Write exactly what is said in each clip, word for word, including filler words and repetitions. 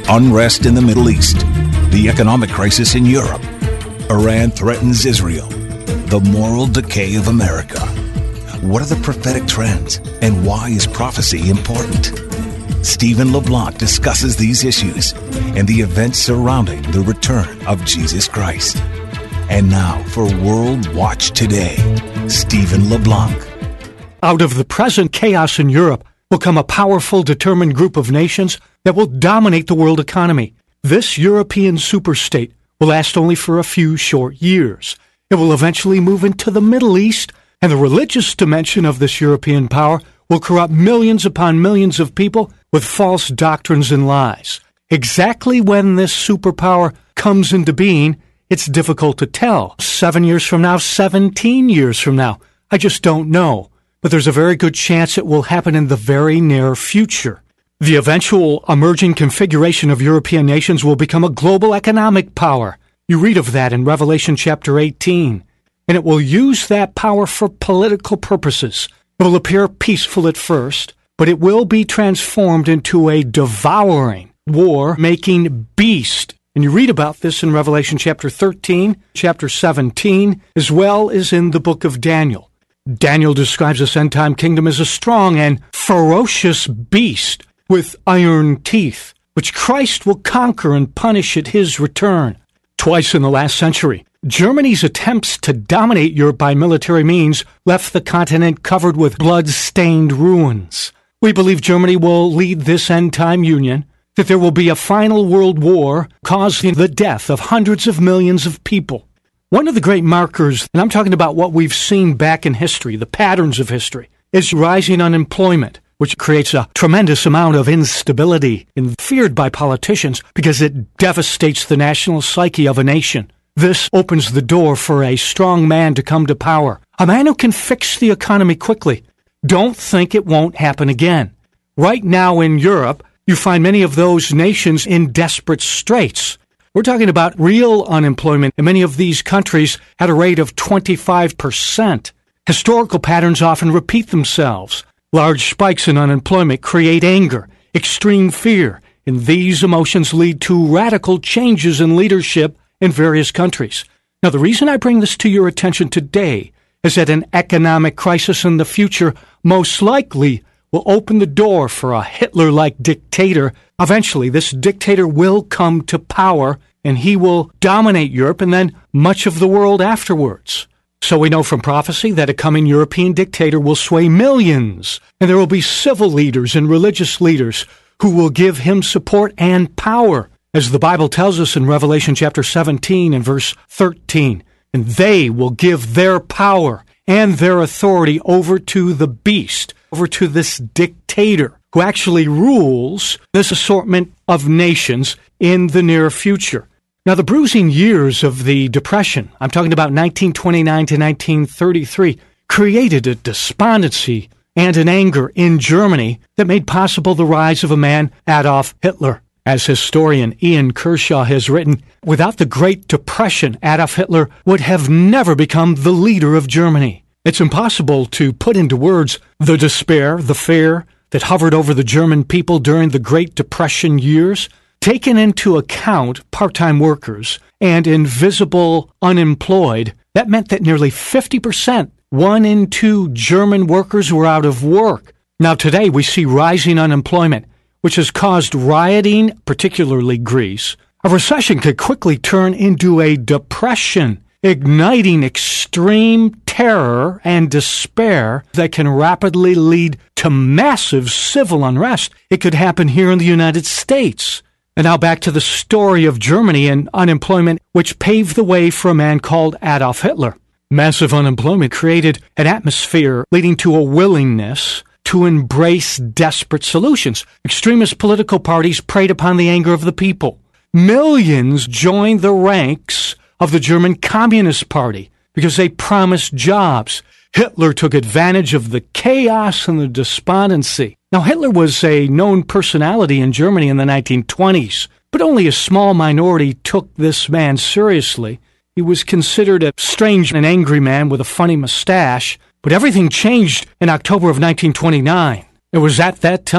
unrest in the Middle East, the economic crisis in Europe, Iran threatens Israel, the moral decay of America. What are the prophetic trends, and why is prophecy important? Stephen LeBlanc discusses these issues and the events surrounding the return of Jesus Christ. And now for World Watch Today, Stephen LeBlanc. Out of the present chaos in Europe will come a powerful, determined group of nations that will dominate the world economy. This European superstate will last only for a few short years. It will eventually move into the Middle East, and the religious dimension of this European power will corrupt millions upon millions of people with false doctrines and lies. Exactly when this superpower comes into being, it's difficult to tell. Seven years from now, seventeen years from now, I just don't know. But there's a very good chance it will happen in the very near future. The eventual emerging configuration of European nations will become a global economic power. You read of that in Revelation chapter eighteen. And it will use that power for political purposes. It will appear peaceful at first, but it will be transformed into a devouring, war-making beast. And you read about this in Revelation chapter thirteen, chapter seventeen, as well as in the book of Daniel. Daniel describes this end-time kingdom as a strong and ferocious beast with iron teeth, which Christ will conquer and punish at his return. Twice in the last century, Germany's attempts to dominate Europe by military means left the continent covered with blood-stained ruins. We believe Germany will lead this end-time union, that there will be a final world war causing the death of hundreds of millions of people. One of the great markers, and I'm talking about what we've seen back in history, the patterns of history, is rising unemployment, which creates a tremendous amount of instability and feared by politicians because it devastates the national psyche of a nation. This opens the door for a strong man to come to power, a man who can fix the economy quickly. Don't think it won't happen again. Right now in Europe, you find many of those nations in desperate straits. We're talking about real unemployment in many of these countries at a rate of twenty-five percent. Historical patterns often repeat themselves. Large spikes in unemployment create anger, extreme fear, and these emotions lead to radical changes in leadership in various countries. Now, the reason I bring this to your attention today is that an economic crisis in the future most likely will open the door for a Hitler-like dictator. Eventually, this dictator will come to power, and he will dominate Europe and then much of the world afterwards. So we know from prophecy that a coming European dictator will sway millions, and there will be civil leaders and religious leaders who will give him support and power, as the Bible tells us in Revelation chapter seventeen and verse thirteen. And they will give their power and their authority over to the beast, over to this dictator who actually rules this assortment of nations in the near future. Now, the bruising years of the Depression, I'm talking about nineteen twenty-nine to nineteen thirty-three, created a despondency and an anger in Germany that made possible the rise of a man, Adolf Hitler. As historian Ian Kershaw has written, without the Great Depression, Adolf Hitler would have never become the leader of Germany. It's impossible to put into words the despair, the fear that hovered over the German people during the Great Depression years. Taken into account part-time workers and invisible unemployed, that meant that nearly fifty percent, one in two German workers were out of work. Now today we see rising unemployment, which has caused rioting, particularly Greece. A recession could quickly turn into a depression, igniting extreme terror and despair that can rapidly lead to massive civil unrest. It could happen here in the United States. And now back to the story of Germany and unemployment, which paved the way for a man called Adolf Hitler. Massive unemployment created an atmosphere leading to a willingness to embrace desperate solutions. Extremist political parties preyed upon the anger of the people. Millions joined the ranks of the German Communist Party because they promised jobs. Hitler took advantage of the chaos and the despondency. Now, Hitler was a known personality in Germany in the nineteen twenties, but only a small minority took this man seriously. He was considered a strange and angry man with a funny mustache, but everything changed in October of nineteen twenty-nine. It was at that time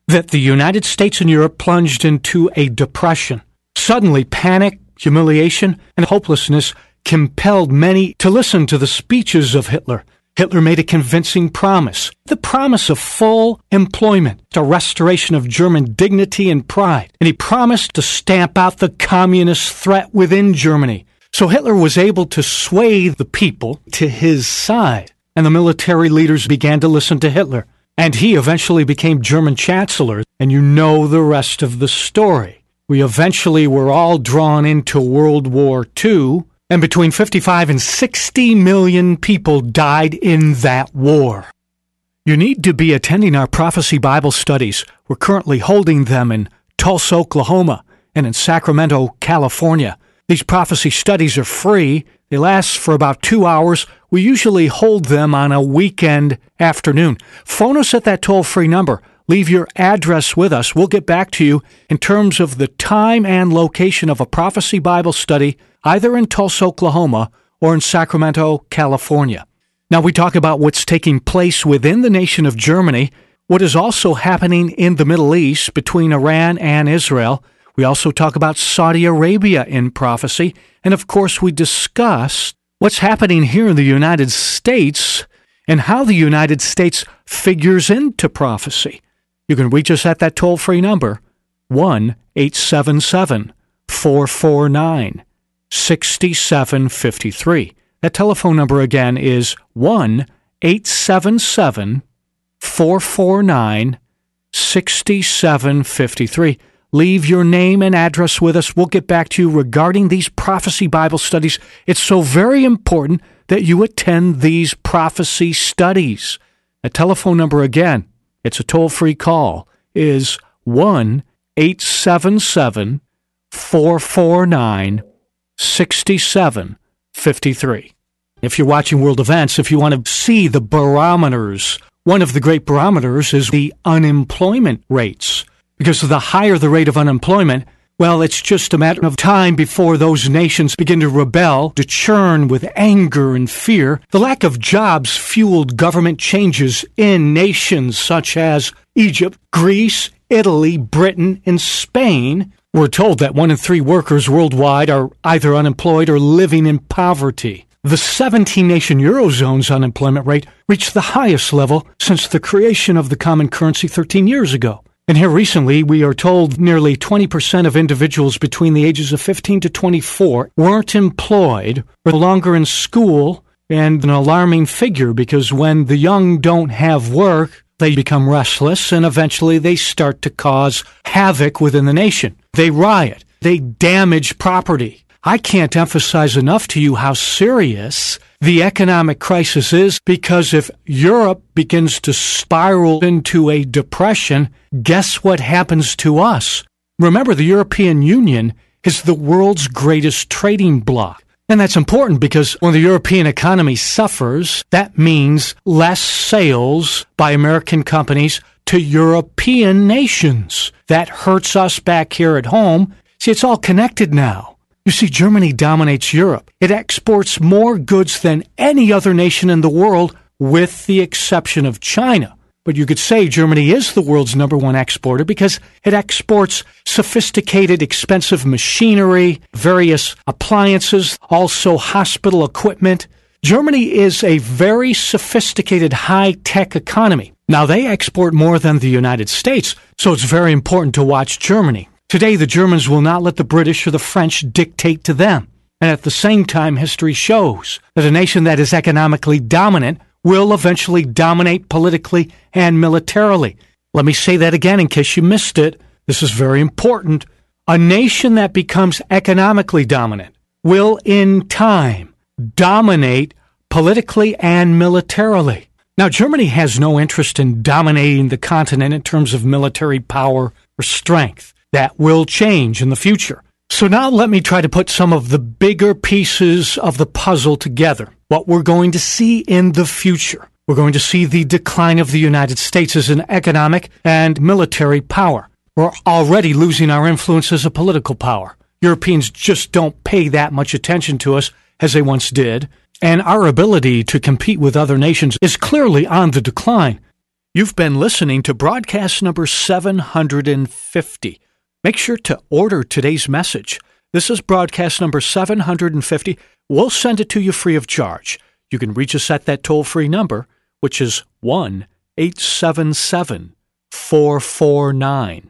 that the United States and Europe plunged into a depression. Suddenly, panic, humiliation, and hopelessness compelled many to listen to the speeches of Hitler. Hitler made a convincing promise, the promise of full employment, the restoration of German dignity and pride, and he promised to stamp out the communist threat within Germany. So Hitler was able to sway the people to his side, and the military leaders began to listen to Hitler. And he eventually became German Chancellor, and you know the rest of the story. We eventually were all drawn into World War Two, and between fifty-five and sixty million people died in that war. You need to be attending our prophecy Bible studies. We're currently holding them in Tulsa, Oklahoma, and in Sacramento, California. These prophecy studies are free. They last for about two hours. We usually hold them on a weekend afternoon. Phone us at that toll-free number. Leave your address with us. We'll get back to you in terms of the time and location of a prophecy Bible study, either in Tulsa, Oklahoma, or in Sacramento, California. Now, we talk about what's taking place within the nation of Germany, what is also happening in the Middle East between Iran and Israel. We also talk about Saudi Arabia in prophecy. And, of course, we discuss what's happening here in the United States and how the United States figures into prophecy. You can reach us at that toll-free number, one eight seven seven, four four nine, six seven five three. That telephone number again is one eight seven seven, four four nine, six seven five three. Leave your name and address with us. We'll get back to you regarding these prophecy Bible studies. It's so very important that you attend these prophecy studies. The telephone number again, it's a toll-free call, is one eight seven seven, four four nine, six seven five three. If you're watching World Events, if you want to see the barometers, one of the great barometers is the unemployment rates. Because the higher the rate of unemployment, well, it's just a matter of time before those nations begin to rebel, to churn with anger and fear. The lack of jobs fueled government changes in nations such as Egypt, Greece, Italy, Britain, and Spain. We're told that one in three workers worldwide are either unemployed or living in poverty. The seventeen-nation Eurozone's unemployment rate reached the highest level since the creation of the common currency thirteen years ago. And here recently, we are told nearly twenty percent of individuals between the ages of fifteen to twenty-four weren't employed, or no longer in school, and an alarming figure because when the young don't have work, they become restless, and eventually they start to cause havoc within the nation. They riot. They damage property. I can't emphasize enough to you how serious the economic crisis is, because if Europe begins to spiral into a depression, guess what happens to us? Remember, the European Union is the world's greatest trading bloc. And that's important because when the European economy suffers, that means less sales by American companies to European nations. That hurts us back here at home. See, it's all connected now. You see, Germany dominates Europe. It exports more goods than any other nation in the world, with the exception of China. But you could say Germany is the world's number one exporter because it exports sophisticated, expensive machinery, various appliances, also hospital equipment. Germany is a very sophisticated, high-tech economy. Now, they export more than the United States, so it's very important to watch Germany. Today, the Germans will not let the British or the French dictate to them. And at the same time, history shows that a nation that is economically dominant will eventually dominate politically and militarily. Let me say that again in case you missed it. This is very important. A nation that becomes economically dominant will, in time, dominate politically and militarily. Now, Germany has no interest in dominating the continent in terms of military power or strength. That will change in the future. So now let me try to put some of the bigger pieces of the puzzle together. What we're going to see in the future. We're going to see the decline of the United States as an economic and military power. We're already losing our influence as a political power. Europeans just don't pay that much attention to us as they once did. And our ability to compete with other nations is clearly on the decline. You've been listening to broadcast number seven hundred fifty. Make sure to order today's message. This is broadcast number seven hundred fifty. We'll send it to you free of charge. You can reach us at that toll-free number, which is one eight seven seven, four four nine,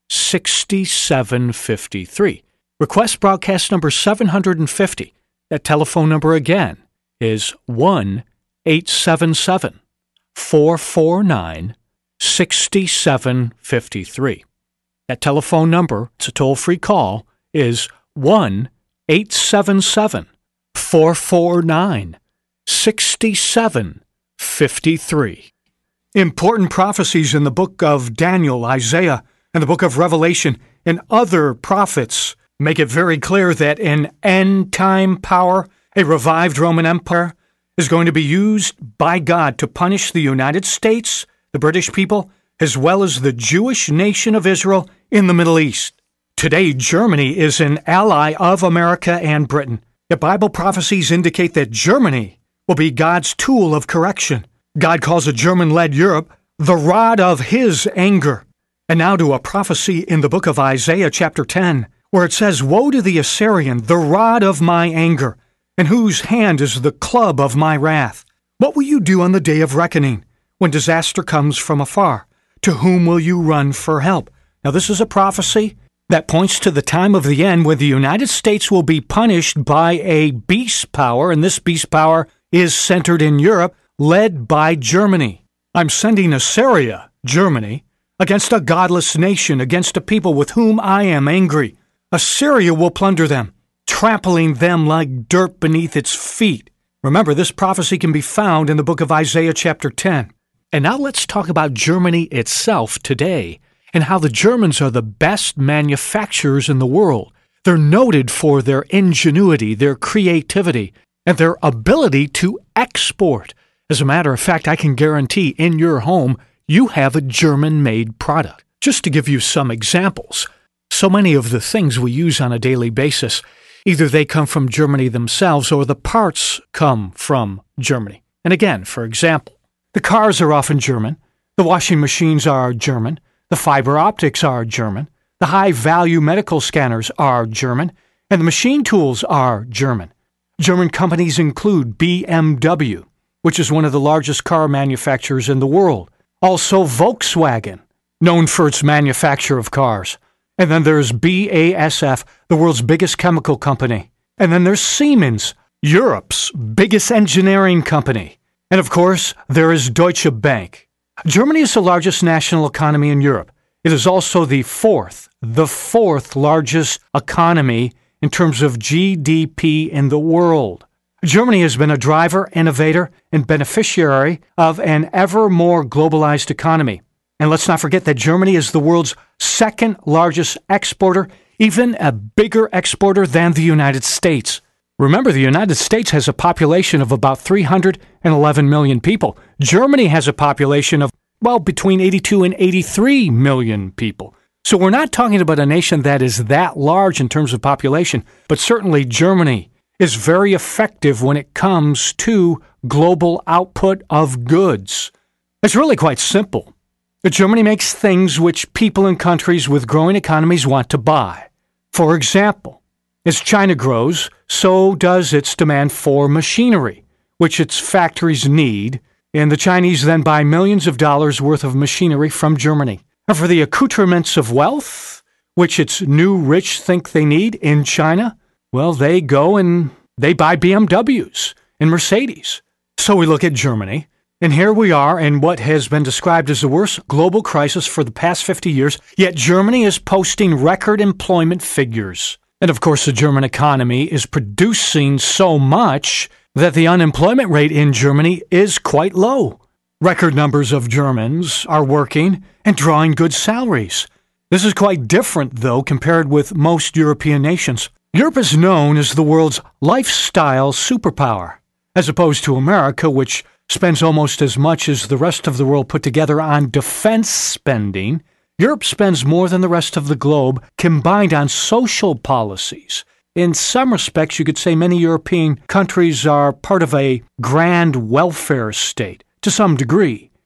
six seven five three. Request broadcast number seven hundred fifty. That telephone number again is one eight seven seven, four four nine, six seven five three. That telephone number, it's a toll-free call, is one eight seven seven, four four nine, six seven five three. Important prophecies in the book of Daniel, Isaiah, and the book of Revelation, and other prophets make it very clear that an end-time power, a revived Roman Empire, is going to be used by God to punish the United States, the British people, as well as the Jewish nation of Israel in the Middle East. Today, Germany is an ally of America and Britain. Yet Bible prophecies indicate that Germany will be God's tool of correction. God calls a German-led Europe the rod of his anger. And now to a prophecy in the book of Isaiah chapter ten, where it says, "Woe to the Assyrian, the rod of my anger, and whose hand is the club of my wrath. What will you do on the day of reckoning, when disaster comes from afar? To whom will you run for help?" Now this is a prophecy that points to the time of the end when the United States will be punished by a beast power, and this beast power is centered in Europe, led by Germany. I'm sending Assyria, Germany, against a godless nation, against a people with whom I am angry. Assyria will plunder them, trampling them like dirt beneath its feet. Remember, this prophecy can be found in the book of Isaiah chapter ten. And now let's talk about Germany itself today, and how the Germans are the best manufacturers in the world. They're noted for their ingenuity, their creativity, and their ability to export. As a matter of fact, I can guarantee in your home you have a German-made product. Just to give you some examples, so many of the things we use on a daily basis, either they come from Germany themselves or the parts come from Germany. And again, for example, the cars are often German, the washing machines are German, the fiber optics are German, the high-value medical scanners are German, and the machine tools are German. German companies include B M W, which is one of the largest car manufacturers in the world. Also Volkswagen, known for its manufacture of cars. And then there's B A S F, the world's biggest chemical company. And then there's Siemens, Europe's biggest engineering company. And of course, there is Deutsche Bank. Germany is the largest national economy in Europe. It is also the fourth, the fourth largest economy in terms of G D P in the world. Germany has been a driver, innovator, and beneficiary of an ever more globalized economy. And let's not forget that Germany is the world's second largest exporter, even a bigger exporter than the United States. Remember, the United States has a population of about three hundred eleven million people. Germany has a population of, well, between eighty-two and eighty-three million people. So we're not talking about a nation that is that large in terms of population, but certainly Germany is very effective when it comes to global output of goods. It's really quite simple. Germany makes things which people in countries with growing economies want to buy. For example, as China grows, so does its demand for machinery, which its factories need, and the Chinese then buy millions of dollars worth of machinery from Germany. And for the accoutrements of wealth, which its new rich think they need in China, well, they go and they buy B M Ws and Mercedes. So we look at Germany, and here we are in what has been described as the worst global crisis for the past fifty years, yet Germany is posting record employment figures. And of course, the German economy is producing so much that the unemployment rate in Germany is quite low. Record numbers of Germans are working and drawing good salaries. This is quite different, though, compared with most European nations. Europe is known as the world's lifestyle superpower, as opposed to America, which spends almost as much as the rest of the world put together on defense spending. Europe spends more than the rest of the globe combined on social policies. In some respects, you could say many European countries are part of a grand welfare state, to some degree.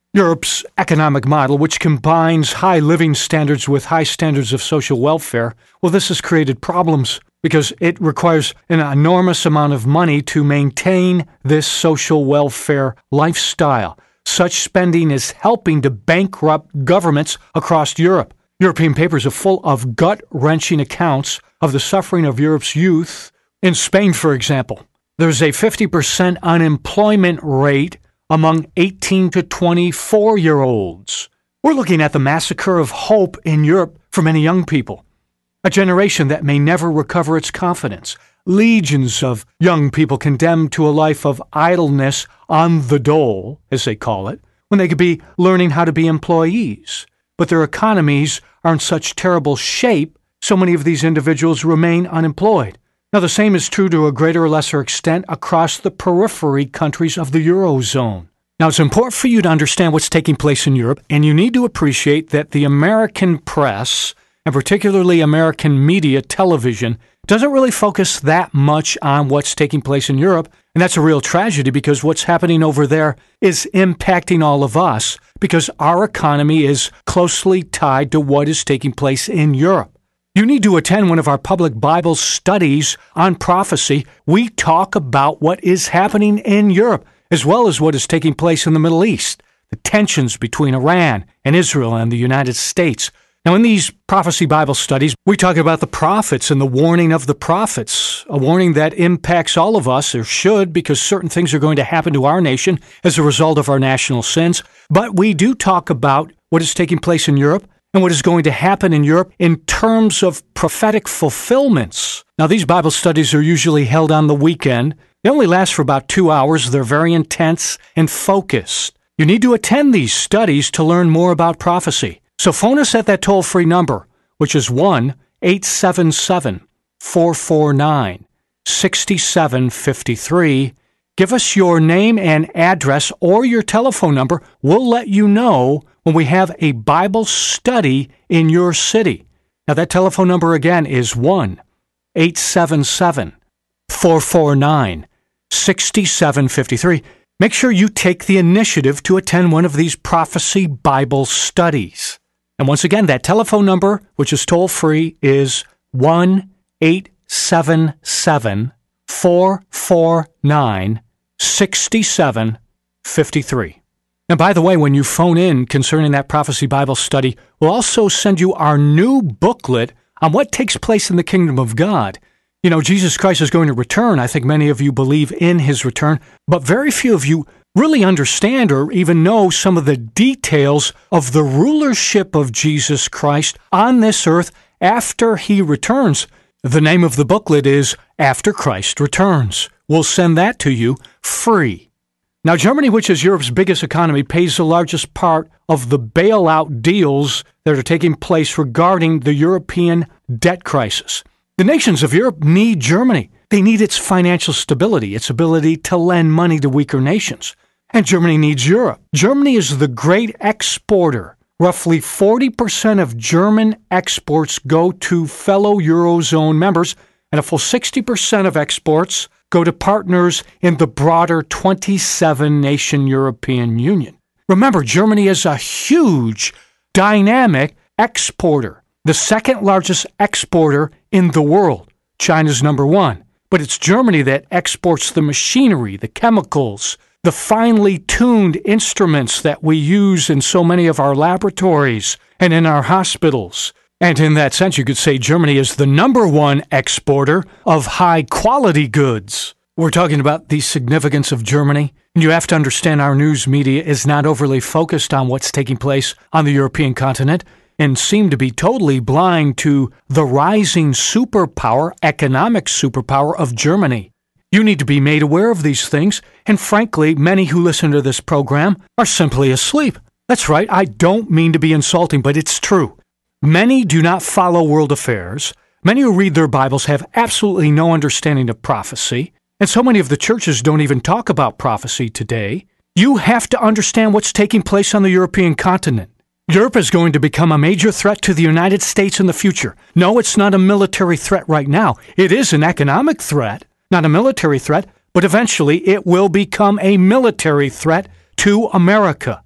Europe's economic model, which combines high living standards with high standards of social welfare, well, this has created problems because it requires an enormous amount of money to maintain this social welfare lifestyle. Such spending is helping to bankrupt governments across Europe. European papers are full of gut-wrenching accounts of the suffering of Europe's youth. In Spain, for example, there's a fifty percent unemployment rate among eighteen to twenty-four-year-olds. We're looking at the massacre of hope in Europe for many young people, a generation that may never recover its confidence. Legions of young people condemned to a life of idleness on the dole, as they call it, when they could be learning how to be employees. But their economies are in such terrible shape, so many of these individuals remain unemployed. Now, the same is true to a greater or lesser extent across the periphery countries of the Eurozone. Now, it's important for you to understand what's taking place in Europe, and you need to appreciate that the American press, and particularly American media television, doesn't really focus that much on what's taking place in Europe, and that's a real tragedy because what's happening over there is impacting all of us because our economy is closely tied to what is taking place in Europe. You need to attend one of our public Bible studies on prophecy. We talk about what is happening in Europe, as well as what is taking place in the Middle East, the tensions between Iran and Israel and the United States. Now, in these prophecy Bible studies, we talk about the prophets and the warning of the prophets, a warning that impacts all of us, or should, because certain things are going to happen to our nation as a result of our national sins. But we do talk about what is taking place in Europe and what is going to happen in Europe in terms of prophetic fulfillments. Now, these Bible studies are usually held on the weekend. They only last for about two hours. They're very intense and focused. You need to attend these studies to learn more about prophecy. So phone us at that toll-free number, which is one eight seven seven, four four nine, six seven five three. Give us your name and address or your telephone number. We'll let you know when we have a Bible study in your city. Now, that telephone number again is one eight seven seven, four four nine, six seven five three. Make sure you take the initiative to attend one of these prophecy Bible studies. And once again, that telephone number, which is toll-free, is one eight seven seven, four four nine, six seven five three. And by the way, when you phone in concerning that prophecy Bible study, we'll also send you our new booklet on what takes place in the kingdom of God. You know, Jesus Christ is going to return. I think many of you believe in his return, but very few of you really understand or even know some of the details of the rulership of Jesus Christ on this earth after he returns. The name of the booklet is After Christ Returns. We'll send that to you free. Now, Germany, which is Europe's biggest economy, pays the largest part of the bailout deals that are taking place regarding the European debt crisis. The nations of Europe need Germany. They need its financial stability, its ability to lend money to weaker nations. And Germany needs Europe. Germany is the great exporter. Roughly forty percent of German exports go to fellow Eurozone members, and a full sixty percent of exports go to partners in the broader twenty-seven nation European Union. Remember, Germany is a huge, dynamic exporter, the second largest exporter in the world. China's number one. But it's Germany that exports the machinery, the chemicals, the finely tuned instruments that we use in so many of our laboratories and in our hospitals. And in that sense, you could say Germany is the number one exporter of high-quality goods. We're talking about the significance of Germany, and you have to understand our news media is not overly focused on what's taking place on the European continent and seem to be totally blind to the rising superpower, economic superpower of Germany. You need to be made aware of these things, and frankly, many who listen to this program are simply asleep. That's right, I don't mean to be insulting, but it's true. Many do not follow world affairs. Many who read their Bibles have absolutely no understanding of prophecy, and so many of the churches don't even talk about prophecy today. You have to understand what's taking place on the European continent. Europe is going to become a major threat to the United States in the future. No, it's not a military threat right now. It is an economic threat, not a military threat, but eventually it will become a military threat to America.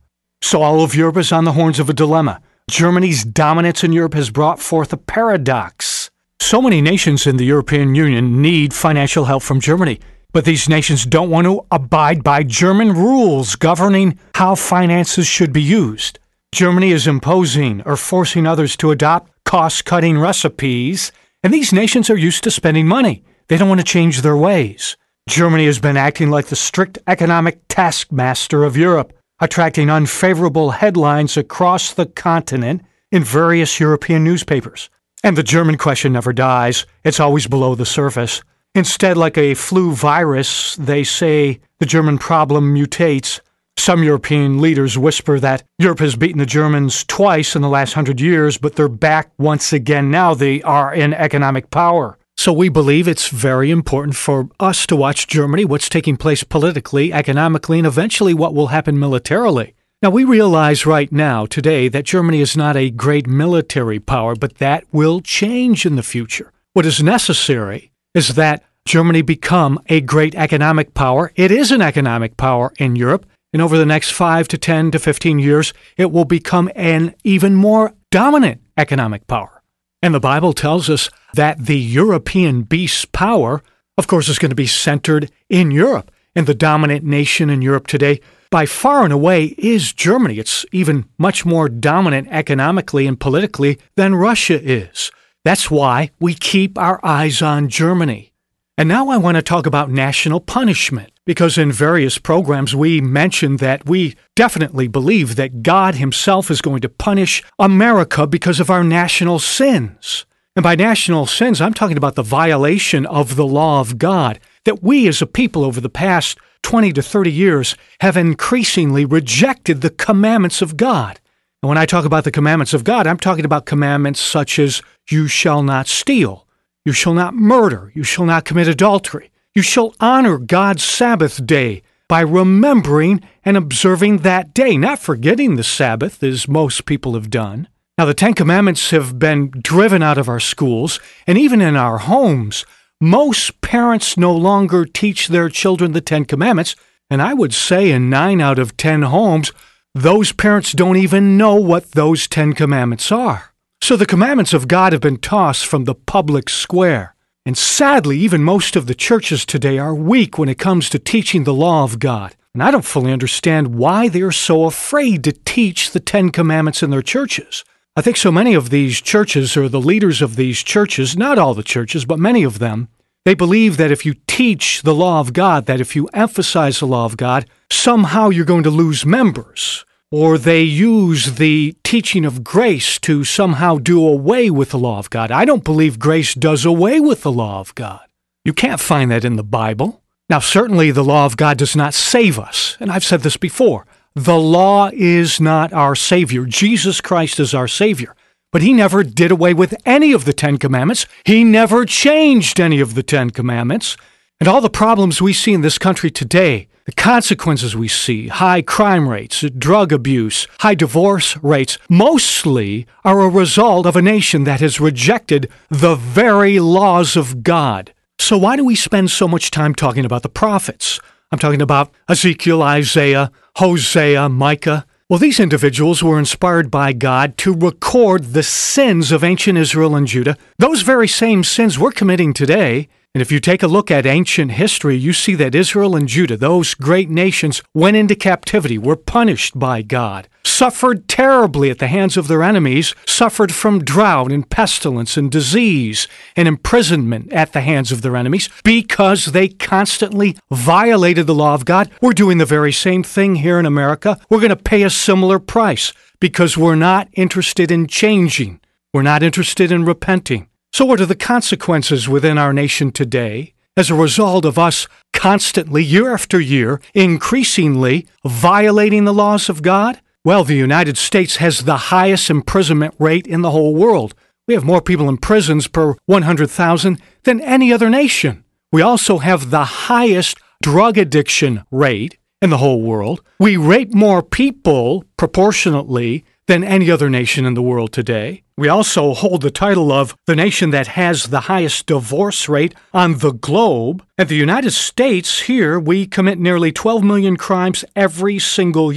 So all of Europe is on the horns of a dilemma. Germany's dominance in Europe has brought forth a paradox. So many nations in the European Union need financial help from Germany, but these nations don't want to abide by German rules governing how finances should be used. Germany is imposing or forcing others to adopt cost-cutting recipes, and these nations are used to spending money. They don't want to change their ways. Germany has been acting like the strict economic taskmaster of Europe, attracting unfavorable headlines across the continent in various European newspapers. And the German question never dies. It's always below the surface. Instead, like a flu virus, they say the German problem mutates. Some European leaders whisper that Europe has beaten the Germans twice in the last hundred years, but they're back once again now. They are in economic power. So we believe it's very important for us to watch Germany, what's taking place politically, economically, and eventually what will happen militarily. Now, we realize right now, today, that Germany is not a great military power, but that will change in the future. What is necessary is that Germany become a great economic power. It is an economic power in Europe, and over the next five to ten to fifteen years, it will become an even more dominant economic power. And the Bible tells us that the European beast power, of course, is going to be centered in Europe. And the dominant nation in Europe today, by far and away, is Germany. It's even much more dominant economically and politically than Russia is. That's why we keep our eyes on Germany. And now I want to talk about national punishment, because in various programs we mentioned that we definitely believe that God himself is going to punish America because of our national sins. And by national sins, I'm talking about the violation of the law of God, that we as a people over the past twenty to thirty years have increasingly rejected the commandments of God. And when I talk about the commandments of God, I'm talking about commandments such as you shall not steal, you shall not murder, you shall not commit adultery, you shall honor God's Sabbath day by remembering and observing that day, not forgetting the Sabbath as most people have done. Now, the Ten Commandments have been driven out of our schools, and even in our homes, most parents no longer teach their children the Ten Commandments, and I would say in nine out of ten homes, those parents don't even know what those Ten Commandments are. So the commandments of God have been tossed from the public square. And sadly, even most of the churches today are weak when it comes to teaching the law of God. And I don't fully understand why they're so afraid to teach the Ten Commandments in their churches. I think so many of these churches, or the leaders of these churches, not all the churches, but many of them, they believe that if you teach the law of God, that if you emphasize the law of God, somehow you're going to lose members. Or they use the teaching of grace to somehow do away with the law of God. I don't believe grace does away with the law of God. You can't find that in the Bible. Now, certainly the law of God does not save us. And I've said this before. The law is not our Savior. Jesus Christ is our Savior. But he never did away with any of the Ten Commandments. He never changed any of the Ten Commandments. And all the problems we see in this country today, the consequences we see, high crime rates, drug abuse, high divorce rates, mostly are a result of a nation that has rejected the very laws of God. So why do we spend so much time talking about the prophets? I'm talking about Ezekiel, Isaiah, Hosea, Micah. Well, these individuals were inspired by God to record the sins of ancient Israel and Judah. Those very same sins we're committing today. And if you take a look at ancient history, you see that Israel and Judah, those great nations, went into captivity, were punished by God, suffered terribly at the hands of their enemies, suffered from drought and pestilence and disease and imprisonment at the hands of their enemies because they constantly violated the law of God. We're doing the very same thing here in America. We're going to pay a similar price because we're not interested in changing. We're not interested in repenting. So what are the consequences within our nation today as a result of us constantly, year after year, increasingly violating the laws of God? Well, the United States has the highest imprisonment rate in the whole world. We have more people in prisons per one hundred thousand than any other nation. We also have the highest drug addiction rate in the whole world. We rape more people proportionately than any other nation in the world today. We also hold the title of the nation that has the highest divorce rate on the globe. At the United States, here, we commit nearly twelve million crimes every single year.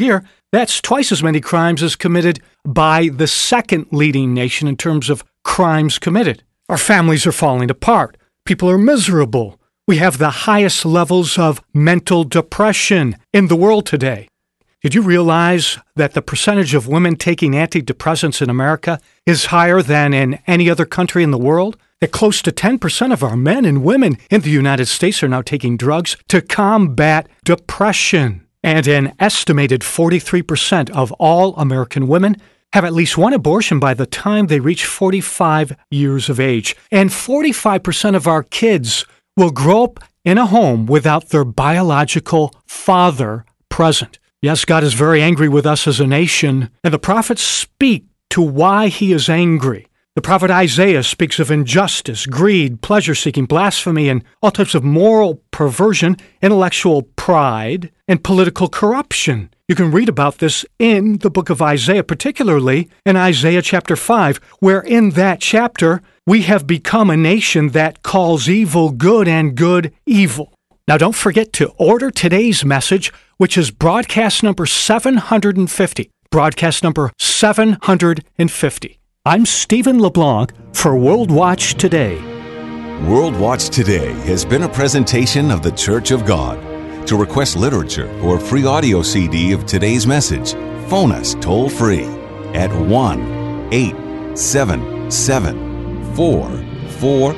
That's twice as many crimes as committed by the second leading nation in terms of crimes committed. Our families are falling apart. People are miserable. We have the highest levels of mental depression in the world today. Did you realize that the percentage of women taking antidepressants in America is higher than in any other country in the world? That close to ten percent of our men and women in the United States are now taking drugs to combat depression. And an estimated forty-three percent of all American women have at least one abortion by the time they reach forty-five years of age. And forty-five percent of our kids will grow up in a home without their biological father present. Yes, God is very angry with us as a nation, and the prophets speak to why he is angry. The prophet Isaiah speaks of injustice, greed, pleasure-seeking, blasphemy, and all types of moral perversion, intellectual pride, and political corruption. You can read about this in the book of Isaiah, particularly in Isaiah chapter five, where in that chapter we have become a nation that calls evil good and good evil. Now, don't forget to order today's message, which is broadcast number seven hundred fifty. Broadcast number seven hundred fifty. I'm Stephen LeBlanc for World Watch Today. World Watch Today has been a presentation of the Church of God. To request literature or a free audio C D of today's message, phone us toll-free at one eight seven seven, four four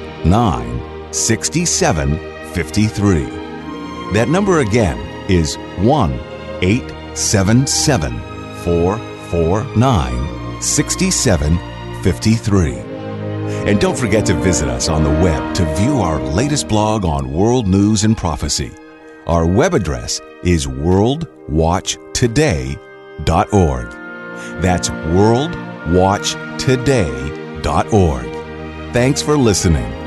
nine, six seven five three. That number again is one eight seven seven, four four nine, six seven five three. fifty-three. And don't forget to visit us on the web to view our latest blog on world news and prophecy. Our web address is world watch today dot org. That's world watch today dot org. Thanks for listening.